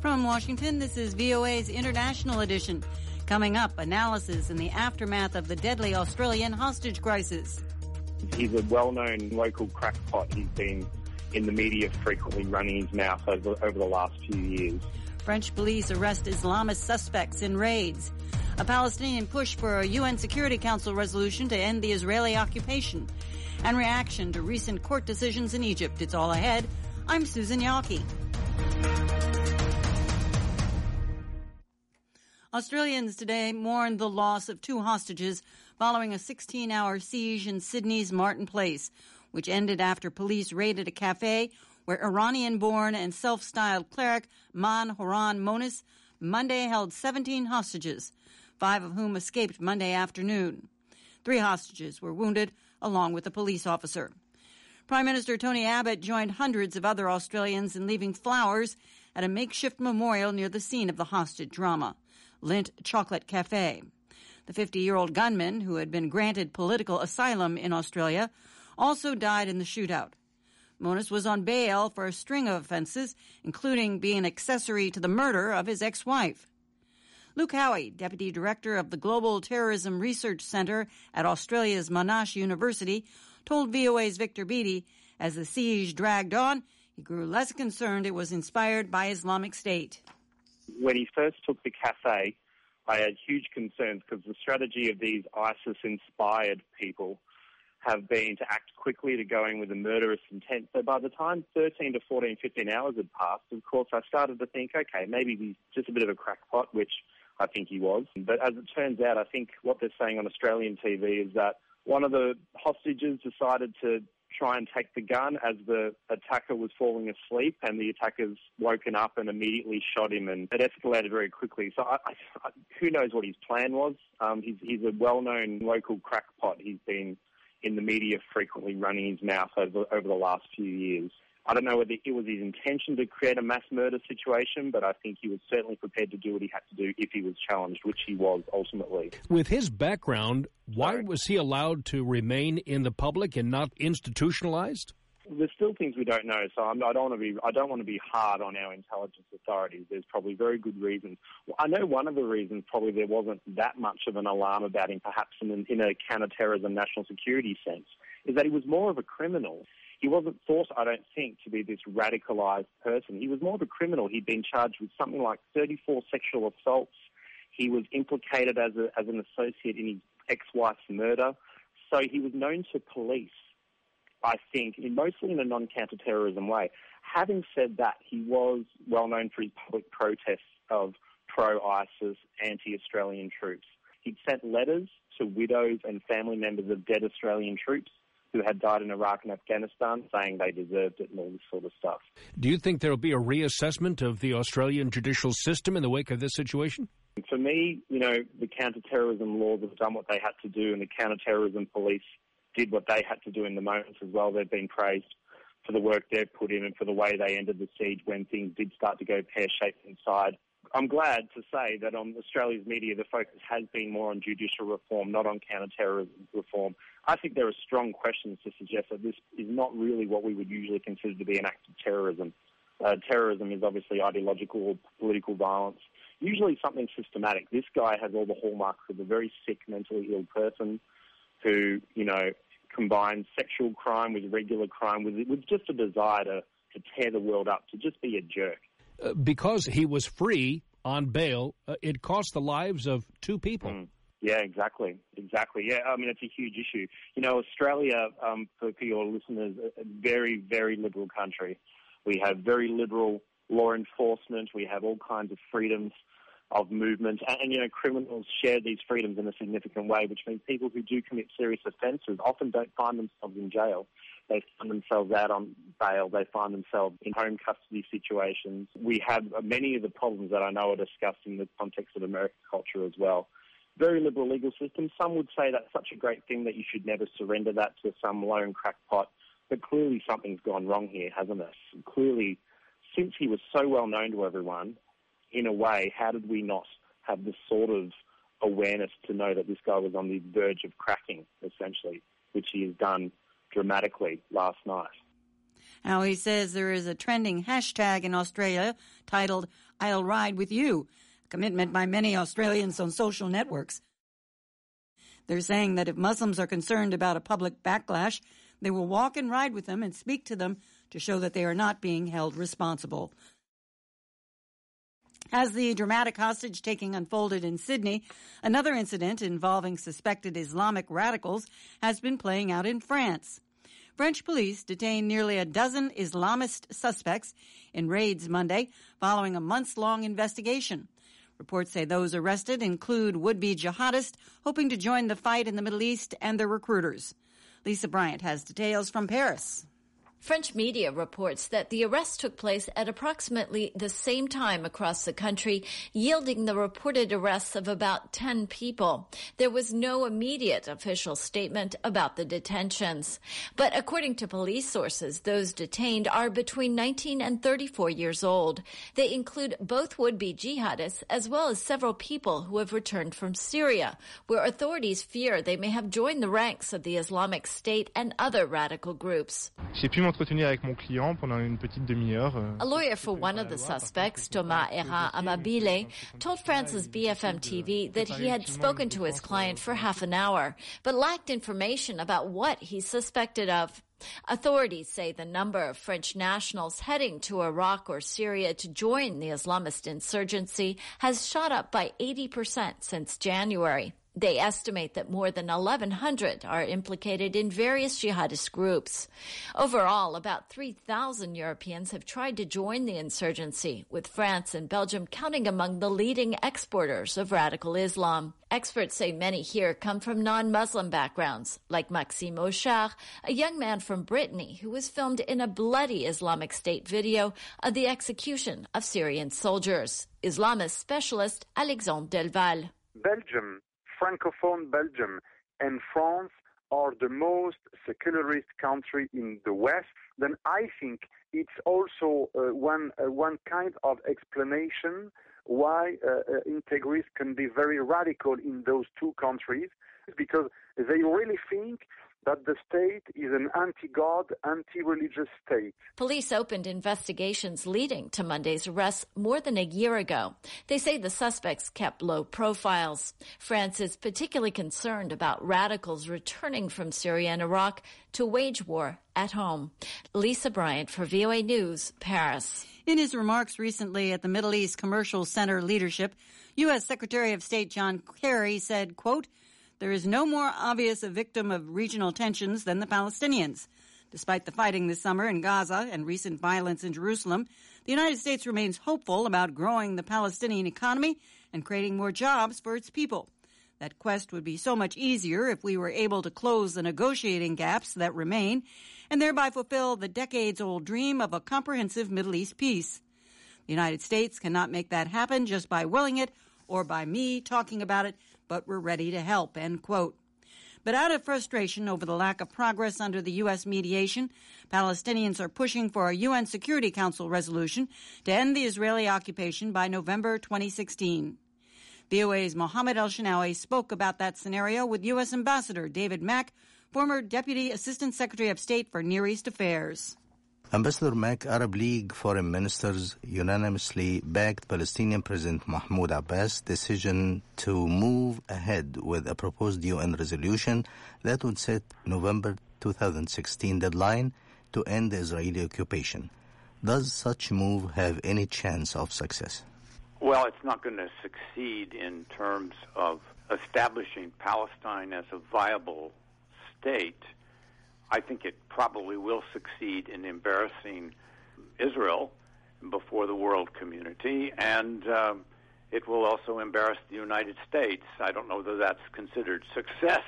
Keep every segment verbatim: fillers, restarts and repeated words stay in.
From Washington, this is V O A's International Edition. Coming up, analysis in the aftermath of the deadly Australian hostage crisis. He's a well-known local crackpot. He's been in the media frequently running his mouth over, over the last few years. French police arrest Islamist suspects in raids. A Palestinian push for a U N Security Council resolution to end the Israeli occupation. And reaction to recent court decisions in Egypt. It's all ahead. I'm Susan Yawkey. Australians today mourned the loss of two hostages following a sixteen-hour siege in Sydney's Martin Place, which ended after police raided a cafe where Iranian-born and self-styled cleric Man Horan Monis Monday held seventeen hostages, five of whom escaped Monday afternoon. Three hostages were wounded, along with a police officer. Prime Minister Tony Abbott joined hundreds of other Australians in leaving flowers at a makeshift memorial near the scene of the hostage drama, Lindt Chocolate Cafe. The fifty-year-old gunman, who had been granted political asylum in Australia, also died in the shootout. Monis was on bail for a string of offences, including being an accessory to the murder of his ex-wife. Luke Howey, Deputy Director of the Global Terrorism Research Centre at Australia's Monash University, told V O A's Victor Beattie as the siege dragged on, he grew less concerned it was inspired by Islamic State. When he first took the cafe, I had huge concerns because the strategy of these ISIS-inspired people have been to act quickly, to go in with a murderous intent. So by the time thirteen to fourteen, fifteen hours had passed, of course, I started to think, okay, maybe he's just a bit of a crackpot, which I think he was. But as it turns out, I think what they're saying on Australian T V is that one of the hostages decided to try and take the gun as the attacker was falling asleep, and the attacker's woken up and immediately shot him, and it escalated very quickly. So I, I, who knows what his plan was? Um, he's, he's a well-known local crackpot. He's been in the media frequently running his mouth over, over the last few years. I don't know whether it was his intention to create a mass murder situation, but I think he was certainly prepared to do what he had to do if he was challenged, which he was ultimately. With his background, why Sorry? was he allowed to remain in the public and not institutionalized? There's still things we don't know, so I'm, I don't want to be. I don't want to be hard on our intelligence authorities. There's probably very good reasons. I know one of the reasons probably there wasn't that much of an alarm about him, perhaps in, in a counter-terrorism, national security sense, is that he was more of a criminal. He wasn't thought, I don't think, to be this radicalised person. He was more of a criminal. He'd been charged with something like thirty-four sexual assaults. He was implicated as a, as an associate in his ex-wife's murder. So he was known to police, I think, in mostly in a non-counter-terrorism way. Having said that, he was well known for his public protests of pro-ISIS, anti-Australian troops. He'd sent letters to widows and family members of dead Australian troops who had died in Iraq and Afghanistan, saying they deserved it and all this sort of stuff. Do you think there will be a reassessment of the Australian judicial system in the wake of this situation? For me, you know, the counter-terrorism laws have done what they had to do, and the counter-terrorism police did what they had to do in the moments as well. They've been praised for the work they've put in and for the way they ended the siege when things did start to go pear-shaped inside. I'm glad to say that on Australia's media, the focus has been more on judicial reform, not on counter-terrorism reform. I think there are strong questions to suggest that this is not really what we would usually consider to be an act of terrorism. Uh, terrorism is obviously ideological or political violence, usually something systematic. This guy has all the hallmarks of a very sick, mentally ill person who, you know, combines sexual crime with regular crime, with, with just a desire to, to tear the world up, to just be a jerk. Uh, because he was free on bail, uh, it cost the lives of two people. Mm. Yeah, exactly. Exactly. Yeah, I mean, it's a huge issue. You know, Australia, um, for your listeners, a very, very liberal country. We have very liberal law enforcement. We have all kinds of freedoms of movement. And, and, you know, criminals share these freedoms in a significant way, which means people who do commit serious offences often don't find themselves in jail. They find themselves out on bail. They find themselves in home custody situations. We have many of the problems that I know are discussed in the context of American culture as well. Very liberal legal system. Some would say that's such a great thing that you should never surrender that to some lone crackpot. But clearly something's gone wrong here, hasn't it? Clearly, since he was so well known to everyone, in a way, how did we not have this sort of awareness to know that this guy was on the verge of cracking, essentially, which he has done dramatically last night. Now, he says there is a trending hashtag in Australia titled I'll ride with you, a commitment by many Australians on social networks. They're saying that if Muslims are concerned about a public backlash, they will walk and ride with them and speak to them to show that they are not being held responsible. As the dramatic hostage-taking unfolded in Sydney, another incident involving suspected Islamic radicals has been playing out in France. French police detained nearly a dozen Islamist suspects in raids Monday following a months-long investigation. Reports say those arrested include would-be jihadists hoping to join the fight in the Middle East and their recruiters. Lisa Bryant has details from Paris. French media reports that the arrest took place at approximately the same time across the country, yielding the reported arrests of about ten people. There was no immediate official statement about the detentions. But according to police sources, those detained are between nineteen and thirty-four years old. They include both would-be jihadists as well as several people who have returned from Syria, where authorities fear they may have joined the ranks of the Islamic State and other radical groups. A lawyer for one of the suspects, Thomas Hérin Amabile, told France's B F M T V that he had spoken to his client for half an hour, but lacked information about what he's suspected of. Authorities say the number of French nationals heading to Iraq or Syria to join the Islamist insurgency has shot up by eighty percent since January. They estimate that more than eleven hundred are implicated in various jihadist groups. Overall, about three thousand Europeans have tried to join the insurgency, with France and Belgium counting among the leading exporters of radical Islam. Experts say many here come from non-Muslim backgrounds, like Maxime Auchard, a young man from Brittany who was filmed in a bloody Islamic State video of the execution of Syrian soldiers. Islamist specialist Alexandre Delval. Belgium, Francophone Belgium and France are the most secularist country in the West, then I think it's also uh, one uh, one kind of explanation why uh, uh, integrists can be very radical in those two countries, because they really think that the state is an anti-God, anti-religious state. Police opened investigations leading to Monday's arrests more than a year ago. They say the suspects kept low profiles. France is particularly concerned about radicals returning from Syria and Iraq to wage war at home. Lisa Bryant for V O A News, Paris. In his remarks recently at the Middle East Commercial Center Leadership, U S Secretary of State John Kerry said, quote, "There is no more obvious a victim of regional tensions than the Palestinians. Despite the fighting this summer in Gaza and recent violence in Jerusalem, the United States remains hopeful about growing the Palestinian economy and creating more jobs for its people. That quest would be so much easier if we were able to close the negotiating gaps that remain and thereby fulfill the decades-old dream of a comprehensive Middle East peace. The United States cannot make that happen just by willing it or by me talking about it, but we're ready to help," end quote. But out of frustration over the lack of progress under the U S mediation, Palestinians are pushing for a U N Security Council resolution to end the Israeli occupation by November twenty sixteen. V O A's Mohammed El-Shinawi spoke about that scenario with U S Ambassador David Mack, former Deputy Assistant Secretary of State for Near East Affairs. Ambassador Mack, Arab League foreign ministers unanimously backed Palestinian President Mahmoud Abbas' decision to move ahead with a proposed U N resolution that would set November twenty sixteen deadline to end the Israeli occupation. Does such move have any chance of success? Well, it's not going to succeed in terms of establishing Palestine as a viable state. I think it probably will succeed in embarrassing Israel before the world community, and uh, it will also embarrass the United States. I don't know that that's considered success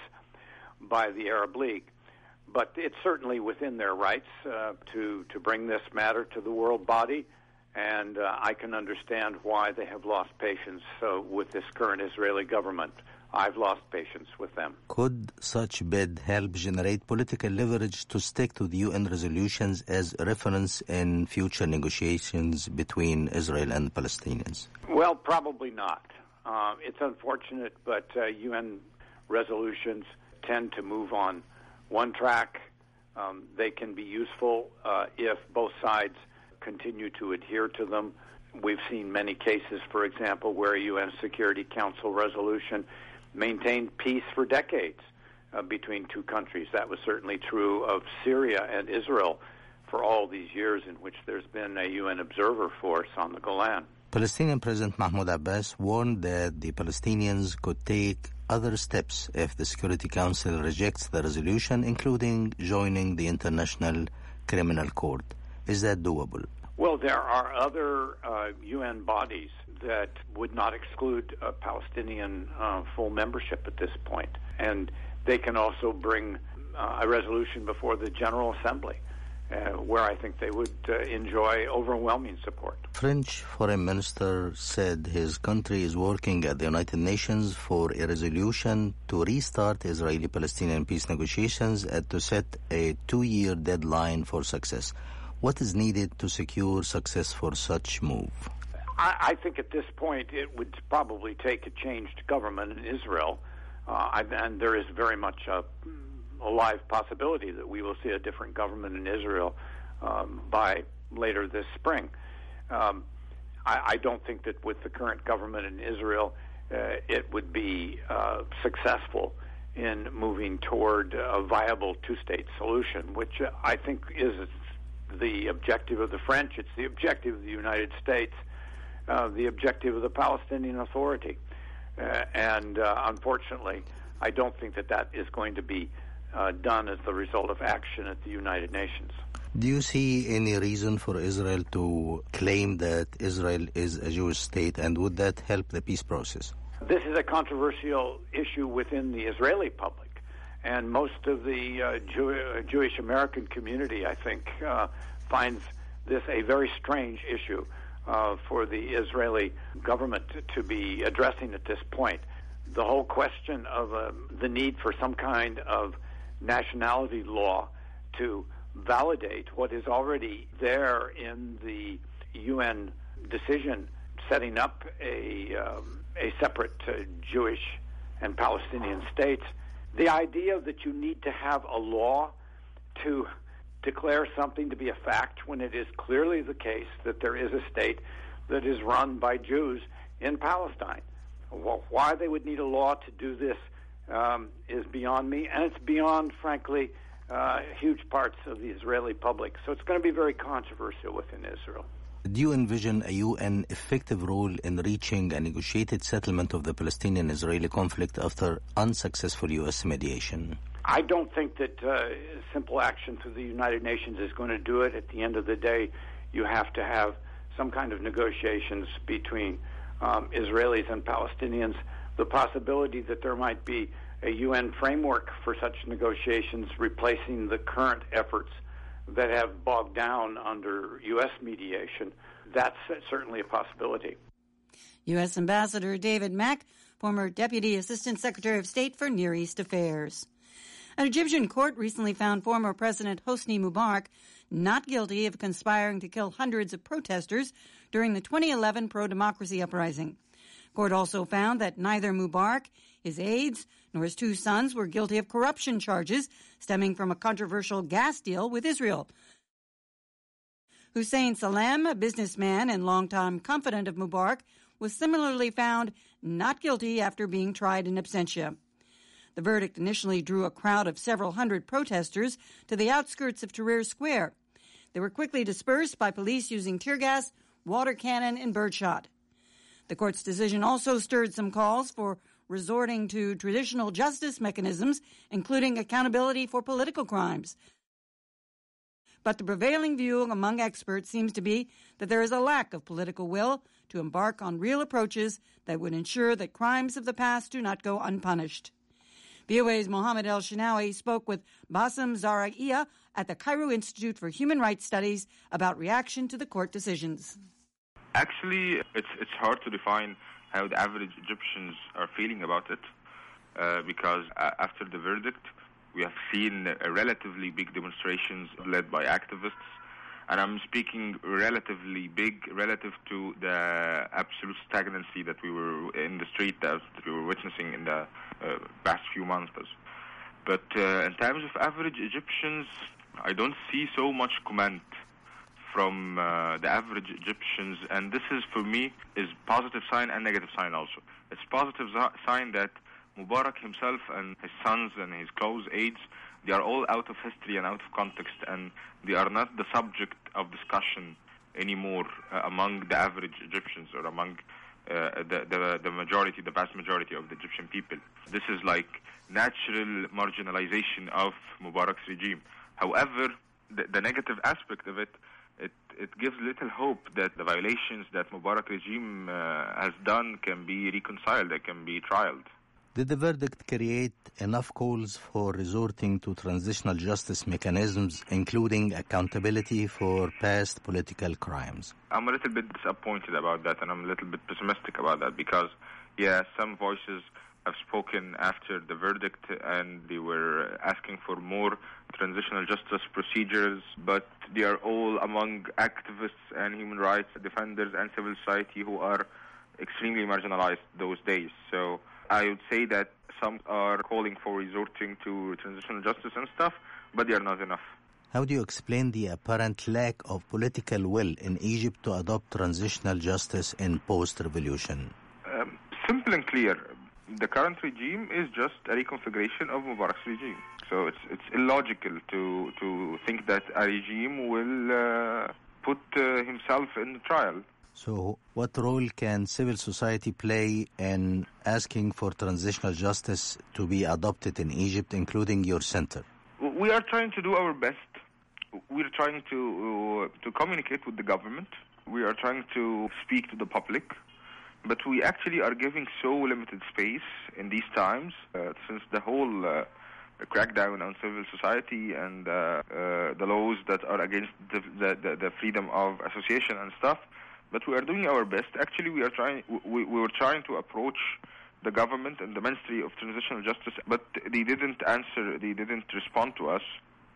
by the Arab League, but it's certainly within their rights uh, to, to bring this matter to the world body, and uh, I can understand why they have lost patience uh, with this current Israeli government. I've lost patience with them. Could such bid help generate political leverage to stick to the U N resolutions as a reference in future negotiations between Israel and the Palestinians? Well, probably not. Uh, it's unfortunate, but uh, U N resolutions tend to move on one track. Um, they can be useful uh, if both sides continue to adhere to them. we've seen many cases, for example, where a U N Security Council resolution maintained peace for decades uh, between two countries. That was certainly true of Syria and Israel for all these years in which there's been a U N observer force on the Golan. Palestinian President Mahmoud Abbas warned that the Palestinians could take other steps if the Security Council rejects the resolution, including joining the International Criminal Court. Is that doable? Well, there are other uh, U N bodies that would not exclude uh, Palestinian uh, full membership at this point. And they can also bring uh, a resolution before the General Assembly, uh, where I think they would uh, enjoy overwhelming support. French Foreign Minister said his country is working at the United Nations for a resolution to restart Israeli-Palestinian peace negotiations and to set a two-year deadline for success. What is needed to secure success for such move? I, I think at this point it would probably take a changed government in Israel, uh, and there is very much a, a live possibility that we will see a different government in Israel um, by later this spring. Um, I, I don't think that with the current government in Israel, uh, it would be uh, successful in moving toward a viable two-state solution, which uh, I think is the objective of the French. It's the objective of the United States, uh, the objective of the Palestinian Authority. Uh, and uh, unfortunately, I don't think that that is going to be uh, done as the result of action at the United Nations. Do you see any reason for Israel to claim that Israel is a Jewish state, and would that help the peace process? This is a controversial issue within the Israeli public. And most of the uh, Jew- Jewish American community, I think, uh, finds this a very strange issue uh, for the Israeli government to, to be addressing at this point. The whole question of uh, the need for some kind of nationality law to validate what is already there in the U N decision setting up a, um, a separate uh, Jewish and Palestinian states. The idea that you need to have a law to declare something to be a fact when it is clearly the case that there is a state that is run by Jews in Palestine. Well, why they would need a law to do this um, is beyond me, and it's beyond, frankly, uh, huge parts of the Israeli public. So it's going to be very controversial within Israel. Do you envision a U N effective role in reaching a negotiated settlement of the Palestinian-Israeli conflict after unsuccessful U S mediation? I don't think that uh, simple action through the United Nations is going to do it. At the end of the day, you have to have some kind of negotiations between um, Israelis and Palestinians. The possibility that there might be a U N framework for such negotiations replacing the current efforts that have bogged down under U S mediation, that's certainly a possibility. U S Ambassador David Mack, former Deputy Assistant Secretary of State for Near East Affairs. An Egyptian court recently found former President Hosni Mubarak not guilty of conspiring to kill hundreds of protesters during the twenty eleven pro-democracy uprising. Court also found that neither Mubarak, his aides, nor his two sons were guilty of corruption charges stemming from a controversial gas deal with Israel. Hussein Salem, a businessman and longtime confidant of Mubarak, was similarly found not guilty after being tried in absentia. The verdict initially drew a crowd of several hundred protesters to the outskirts of Tahrir Square. They were quickly dispersed by police using tear gas, water cannon, and birdshot. The court's decision also stirred some calls for resorting to traditional justice mechanisms, including accountability for political crimes. But the prevailing view among experts seems to be that there is a lack of political will to embark on real approaches that would ensure that crimes of the past do not go unpunished. V O A's Mohammed El-Shinawi spoke with Bassem Zaraiya at the Cairo Institute for Human Rights Studies about reaction to the court decisions. Actually, it's it's hard to define how the average Egyptians are feeling about it, uh, because uh, after the verdict, we have seen uh, relatively big demonstrations led by activists, and I'm speaking relatively big relative to the absolute stagnancy that we were in the street that we were witnessing in the uh, past few months. But uh, in terms of average Egyptians, I don't see so much comment from uh, the average Egyptians, and this is, for me, is positive sign and negative sign also. It's positive sign that Mubarak himself and his sons and his close aides, they are all out of history and out of context, and they are not the subject of discussion anymore uh, among the average Egyptians or among uh, the, the the majority, the vast majority of the Egyptian people. This is like natural marginalization of Mubarak's regime. However, the, the negative aspect of it, it, it gives little hope that the violations that Mubarak regime uh, has done can be reconciled, they can be trialed. Did the verdict create enough calls for resorting to transitional justice mechanisms, including accountability for past political crimes? I'm a little bit disappointed about that, and I'm a little bit pessimistic about that, because, yeah, some voices have spoken after the verdict, and they were asking for more transitional justice procedures, but they are all among activists and human rights defenders and civil society who are extremely marginalized those days. So I would say that some are calling for resorting to transitional justice and stuff, but they are not enough. How do you explain the apparent lack of political will in Egypt to adopt transitional justice in post-revolution? Um, simple and clear. The current regime is just a reconfiguration of Mubarak's regime. So it's it's illogical to, to think that a regime will uh, put uh, himself in trial. So what role can civil society play in asking for transitional justice to be adopted in Egypt, including your center? We are trying to do our best. We're trying to uh, to communicate with the government. We are trying to speak to the public. But we actually are giving so limited space in these times, uh, since the whole uh, crackdown on civil society and uh, uh, the laws that are against the, the, the freedom of association and stuff. But we are doing our best. Actually, we are trying. We, we were trying to approach the government and the Ministry of Transitional Justice, but they didn't answer. They didn't respond to us.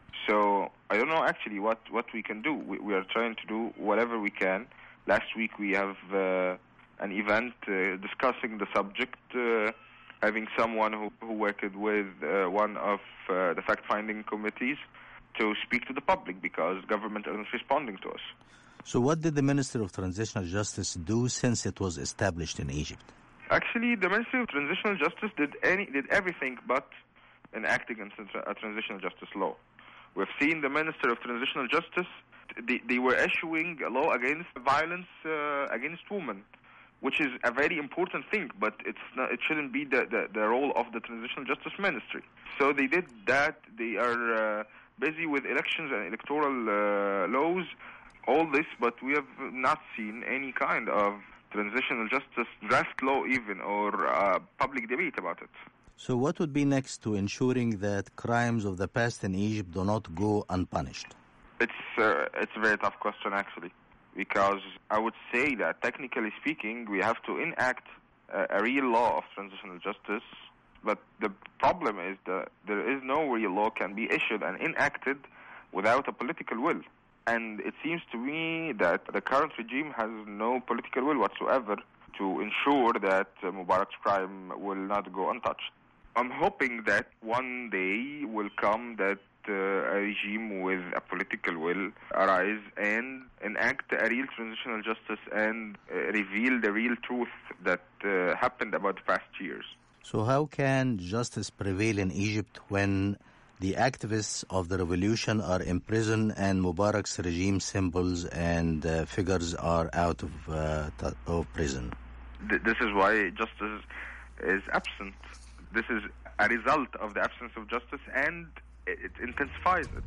So I don't know actually what, what we can do. We, we are trying to do whatever we can. Last week we have uh, an event uh, discussing the subject, uh, having someone who, who worked with uh, one of uh, the fact-finding committees to speak to the public, because government isn't responding to us. So what did the Ministry of Transitional Justice do since it was established in Egypt? Actually, the Ministry of Transitional Justice did any did everything but enacting a transitional justice law. We've seen the Minister of Transitional Justice, they, they were issuing a law against violence uh, against women, which is a very important thing, but it's not, it shouldn't be the, the, the role of the Transitional Justice Ministry. So they did that. They are uh, busy with elections and electoral uh, laws, all this, but we have not seen any kind of transitional justice draft law even, or uh, public debate about it. So what would be next to ensuring that crimes of the past in Egypt do not go unpunished? It's, uh, it's a very tough question, actually, because I would say that, technically speaking, we have to enact a, a real law of transitional justice, but the problem is that there is no real law can be issued and enacted without a political will. And it seems to me that the current regime has no political will whatsoever to ensure that uh, Mubarak's crime will not go untouched. I'm hoping that one day will come that uh, a regime with a political will arise and enact a real transitional justice and uh, reveal the real truth that uh, happened about the past years. So how can justice prevail in Egypt when the activists of the revolution are in prison and Mubarak's regime symbols and uh, figures are out of, uh, t- of prison? Th- this is why justice is absent. This is a result of the absence of justice, and it, it intensifies it.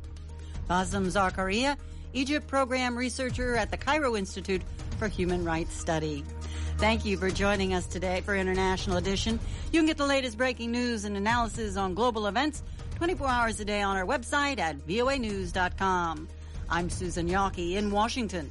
Bassem Zakaria, Egypt program researcher at the Cairo Institute for Human Rights Study. Thank you for joining us today for International Edition. You can get the latest breaking news and analysis on global events twenty-four hours a day on our website at V O A news dot com. I'm Susan Yawkey in Washington.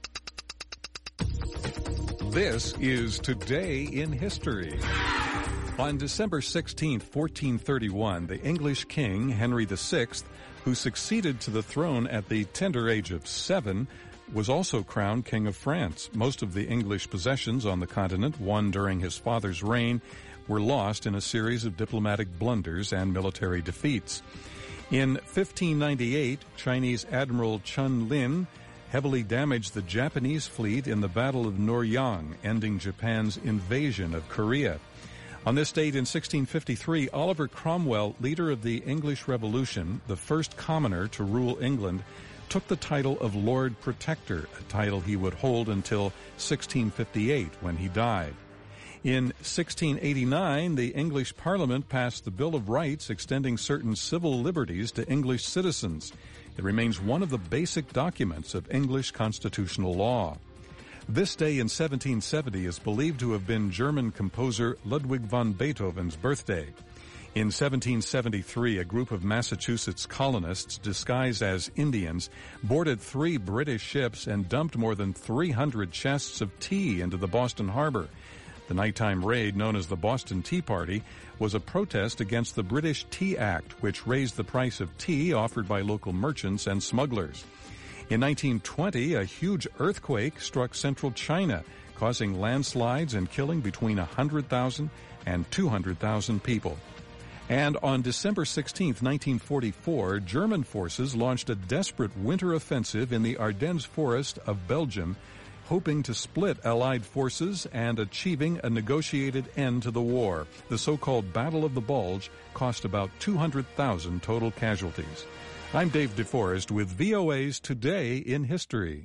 This is Today in History On December sixteenth, fourteen thirty-one, the English king, Henry the Sixth, who succeeded to the throne at the tender age of seven, was also crowned King of France. Most of the English possessions on the continent, won during his father's reign, were lost in a series of diplomatic blunders and military defeats. In fifteen ninety-eight, Chinese Admiral Chun Lin heavily damaged the Japanese fleet in the Battle of Noryang, ending Japan's invasion of Korea. On this date in sixteen fifty-three, Oliver Cromwell, leader of the English Revolution, the first commoner to rule England, took the title of Lord Protector, a title he would hold until sixteen fifty-eight, when he died. In sixteen eighty-nine, the English Parliament passed the Bill of Rights extending certain civil liberties to English citizens. It remains one of the basic documents of English constitutional law. This day in seventeen seventy is believed to have been German composer Ludwig van Beethoven's birthday. In seventeen seventy-three, a group of Massachusetts colonists disguised as Indians boarded three British ships and dumped more than three hundred chests of tea into the Boston harbor. The nighttime raid, known as the Boston Tea Party, was a protest against the British Tea Act, which raised the price of tea offered by local merchants and smugglers. In nineteen twenty, a huge earthquake struck central China, causing landslides and killing between one hundred thousand and two hundred thousand people. And on December sixteenth, nineteen forty-four, German forces launched a desperate winter offensive in the Ardennes forest of Belgium, hoping to split Allied forces and achieving a negotiated end to the war. The so-called Battle of the Bulge cost about two hundred thousand total casualties. I'm Dave DeForest with V O A's Today in History.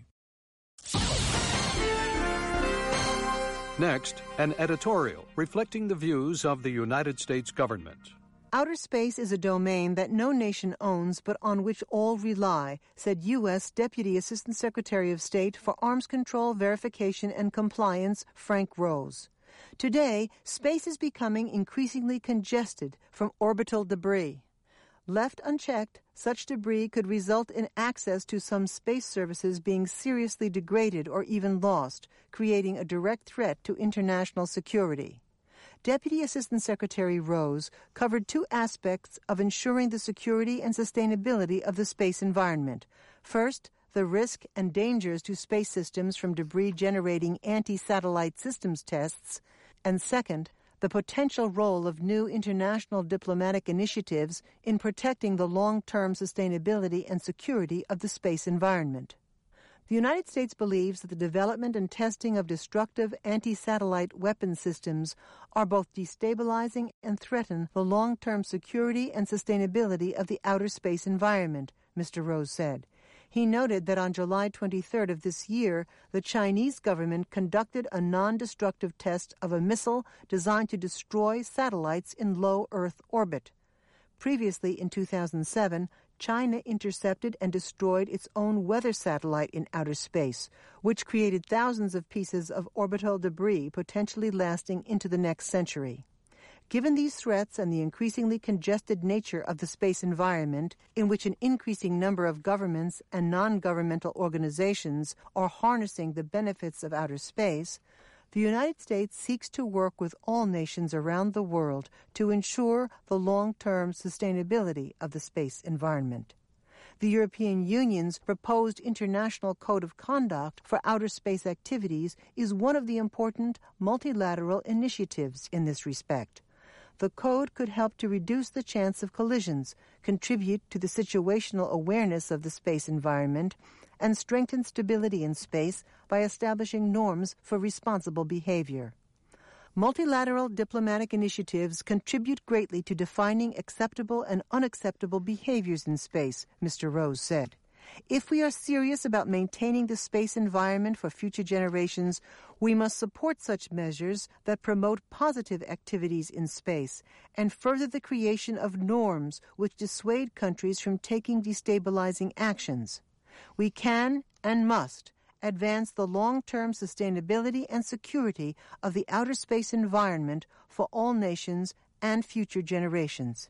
Next, an editorial reflecting the views of the United States government. Outer space is a domain that no nation owns but on which all rely, said U S. Deputy Assistant Secretary of State for Arms Control, Verification, and Compliance, Frank Rose. Today, space is becoming increasingly congested from orbital debris. Left unchecked, such debris could result in access to some space services being seriously degraded or even lost, creating a direct threat to international security. Deputy Assistant Secretary Rose covered two aspects of ensuring the security and sustainability of the space environment. First, the risk and dangers to space systems from debris-generating anti-satellite systems tests, and second, the potential role of new international diplomatic initiatives in protecting the long-term sustainability and security of the space environment. The United States believes that the development and testing of destructive anti-satellite weapon systems are both destabilizing and threaten the long-term security and sustainability of the outer space environment, Mister Rose said. He noted that on July twenty-third of this year, the Chinese government conducted a non-destructive test of a missile designed to destroy satellites in low Earth orbit. Previously, in two thousand seven, China intercepted and destroyed its own weather satellite in outer space, which created thousands of pieces of orbital debris potentially lasting into the next century. Given these threats and the increasingly congested nature of the space environment, in which an increasing number of governments and non-governmental organizations are harnessing the benefits of outer space, the United States seeks to work with all nations around the world to ensure the long-term sustainability of the space environment. The European Union's proposed International Code of Conduct for Outer Space Activities is one of the important multilateral initiatives in this respect. The code could help to reduce the chance of collisions, contribute to the situational awareness of the space environment, and strengthen stability in space by establishing norms for responsible behavior. Multilateral diplomatic initiatives contribute greatly to defining acceptable and unacceptable behaviors in space, Mister Rose said. If we are serious about maintaining the space environment for future generations, we must support such measures that promote positive activities in space and further the creation of norms which dissuade countries from taking destabilizing actions. We can and must advance the long-term sustainability and security of the outer space environment for all nations and future generations.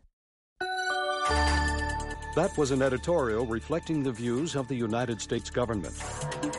That was an editorial reflecting the views of the United States government.